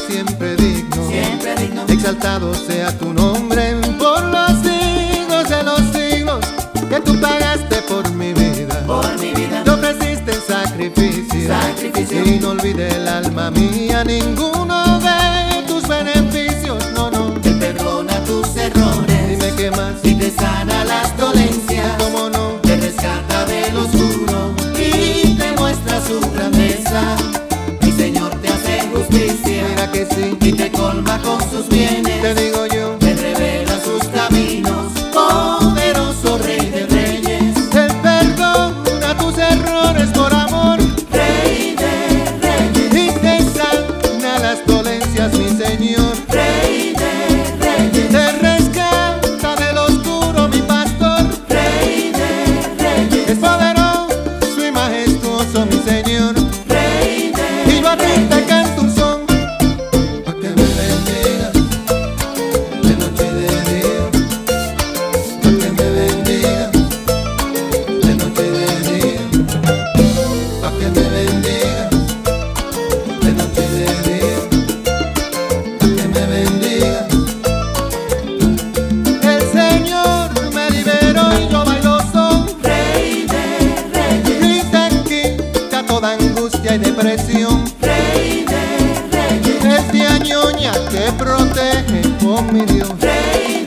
siempre digno, siempre digno. Exaltado sea tu nombre por los siglos de los siglos, que tú pagaste por mi vida, Por mi vida, te ofreciste en sacrificio, sacrificio. y no olvide el alma mía ninguno de tus beneficios, no, no. Él perdona tus errores, Dime qué más, y te sana las dolencias, cómo no. te rescata del oscuro y te muestra su grandeza. Mi Señor te hace justicia, Mira que sí, y te colma con sus bienes. te digo yo, Te revela sus caminos, poderoso Rey de Reyes. Él perdona tus errores por amor, Rey de Reyes, y te sana las dolencias, mi Señor. Rey de Reyes, Te rescata del oscuro, mi pastor. Rey de Reyes, Es poderoso y majestuoso, mi Señor. Rey Y yo a ti de te canto un son, pa' que me bendiga de noche y de día, pa' que me bendiga de noche y de día, pa' que me bendiga de noche y de día, pa' que me bendiga. El Señor me liberó y yo bailo son, Rey de Reyes, y te quita toda angustia y depresión. Rey de Reyes, Él te añoña, te protege, oh mi Dios. Rey